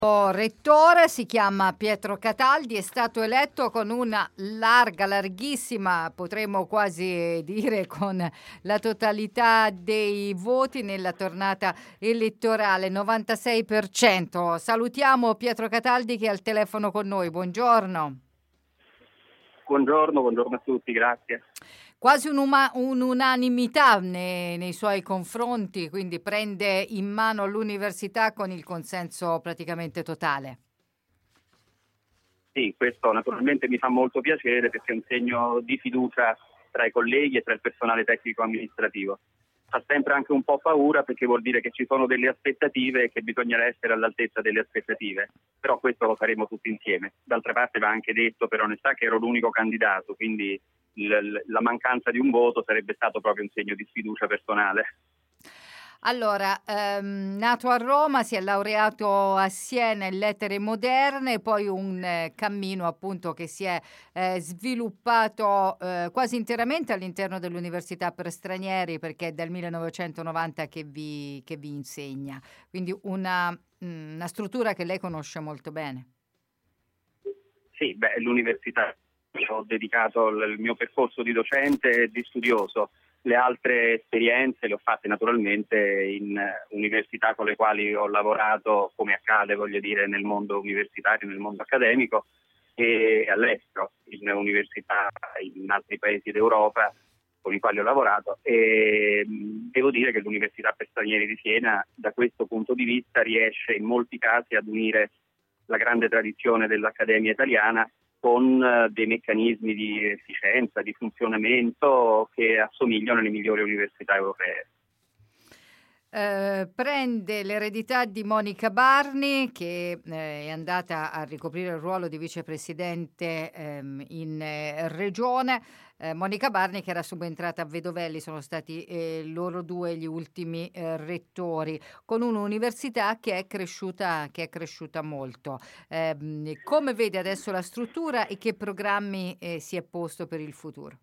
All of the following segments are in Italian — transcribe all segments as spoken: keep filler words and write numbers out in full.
Rettore si chiama Pietro Cataldi, è stato eletto con una larga, larghissima, potremmo quasi dire con la totalità dei voti nella tornata elettorale, novantasei per cento. Salutiamo Pietro Cataldi che è al telefono con noi. Buongiorno. Buongiorno, buongiorno a tutti, grazie. Quasi un'uma- un'unanimità nei, nei suoi confronti, quindi prende in mano l'università con il consenso praticamente totale. Sì, questo naturalmente mi fa molto piacere perché è un segno di fiducia tra i colleghi e tra il personale tecnico amministrativo. Fa sempre anche un po' paura perché vuol dire che ci sono delle aspettative e che bisogna essere all'altezza delle aspettative, però questo lo faremo tutti insieme. D'altra parte va anche detto per onestà che ero l'unico candidato, quindi il, la mancanza di un voto sarebbe stato proprio un segno di sfiducia personale. Allora, ehm, nato a Roma, si è laureato a Siena in lettere moderne, poi un eh, cammino appunto che si è eh, sviluppato eh, quasi interamente all'interno dell'Università per Stranieri, perché è dal millenovecentonovanta che vi, che vi insegna, quindi una, mh, una struttura che lei conosce molto bene. Sì, beh, l'università, ho dedicato il mio percorso di docente e di studioso. Le altre esperienze le ho fatte naturalmente in università con le quali ho lavorato, come accade, voglio dire, nel mondo universitario, nel mondo accademico, e all'estero, in università in altri paesi d'Europa con i quali ho lavorato. E devo dire che l'Università per Stranieri di Siena, da questo punto di vista, riesce in molti casi ad unire la grande tradizione dell'Accademia italiana con dei meccanismi di efficienza, di funzionamento che assomigliano alle migliori università europee. Eh, prende l'eredità di Monica Barni che eh, è andata a ricoprire il ruolo di vicepresidente ehm, in eh, regione. Eh, Monica Barni che era subentrata a Vedovelli, sono stati eh, loro due gli ultimi eh, rettori, con un'università che è cresciuta, che è cresciuta molto. Eh, come vede adesso la struttura e che programmi eh, si è posto per il futuro?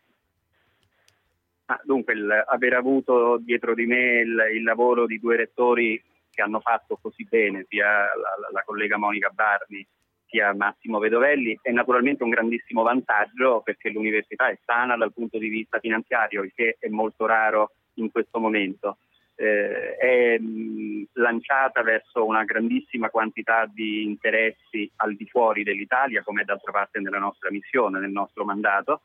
Ah, dunque, il, aver avuto dietro di me il, il lavoro di due rettori che hanno fatto così bene, sia la, la, la collega Monica Barni sia Massimo Vedovelli, è naturalmente un grandissimo vantaggio perché l'università è sana dal punto di vista finanziario, il che è molto raro in questo momento. Eh, è mh, lanciata verso una grandissima quantità di interessi al di fuori dell'Italia, come è d'altra parte nella nostra missione, nel nostro mandato,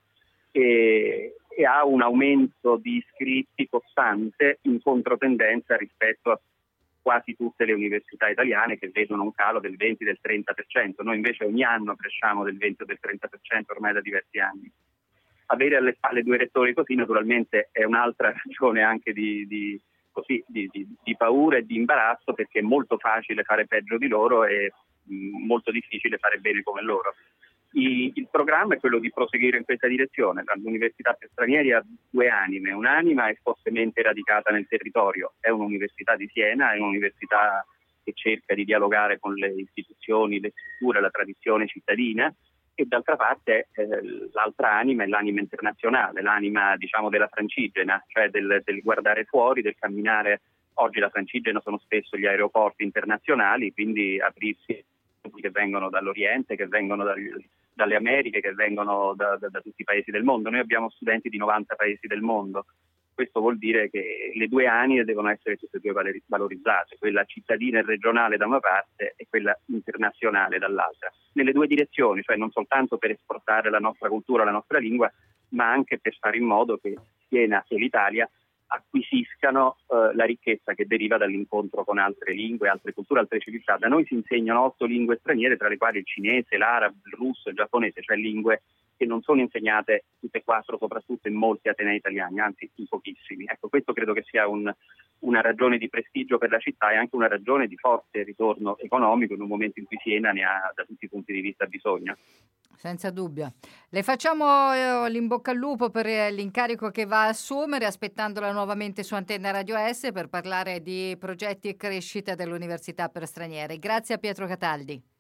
e, e ha un aumento di iscritti costante in controtendenza rispetto a quasi tutte le università italiane che vedono un calo del venti del trenta per cento. Noi invece ogni anno cresciamo del venti o del trenta per cento ormai da diversi anni. Avere alle spalle due rettori così naturalmente è un'altra ragione anche di, di, così, di, di, di paura e di imbarazzo, perché è molto facile fare peggio di loro e mh, molto difficile fare bene come loro. I, il programma è quello di proseguire in questa direzione. L'Università per Stranieri ha due anime, un'anima è fortemente radicata nel territorio, è un'università di Siena, è un'università che cerca di dialogare con le istituzioni, le strutture, la tradizione cittadina, e d'altra parte eh, l'altra anima è l'anima internazionale, l'anima diciamo della Francigena, cioè del, del guardare fuori, del camminare. Oggi la Francigena sono spesso gli aeroporti internazionali, quindi aprirsi che vengono dall'Oriente, che vengono dal, dalle Americhe, che vengono da, da, da tutti i paesi del mondo. Noi abbiamo studenti di novanta paesi del mondo. Questo vuol dire che le due anime devono essere tutte e due valorizzate, quella cittadina e regionale da una parte e quella internazionale dall'altra, nelle due direzioni, cioè non soltanto per esportare la nostra cultura, la nostra lingua, ma anche per fare in modo che Siena e l'Italia acquisiscano eh, la ricchezza che deriva dall'incontro con altre lingue, altre culture, altre civiltà. Da noi si insegnano otto lingue straniere, tra le quali il cinese, l'arabo, il russo, il giapponese, cioè lingue che non sono insegnate tutte e quattro, soprattutto in molti atenei italiani, anzi in pochissimi. Ecco, questo credo che sia un, una ragione di prestigio per la città e anche una ragione di forte ritorno economico in un momento in cui Siena ne ha da tutti i punti di vista bisogno. Senza dubbio. Le facciamo eh, l'in bocca al lupo per eh, l'incarico che va a assumere, aspettandola nuovamente su Antenna Radio S per parlare di progetti e crescita dell'Università per Stranieri. Grazie a Pietro Cataldi.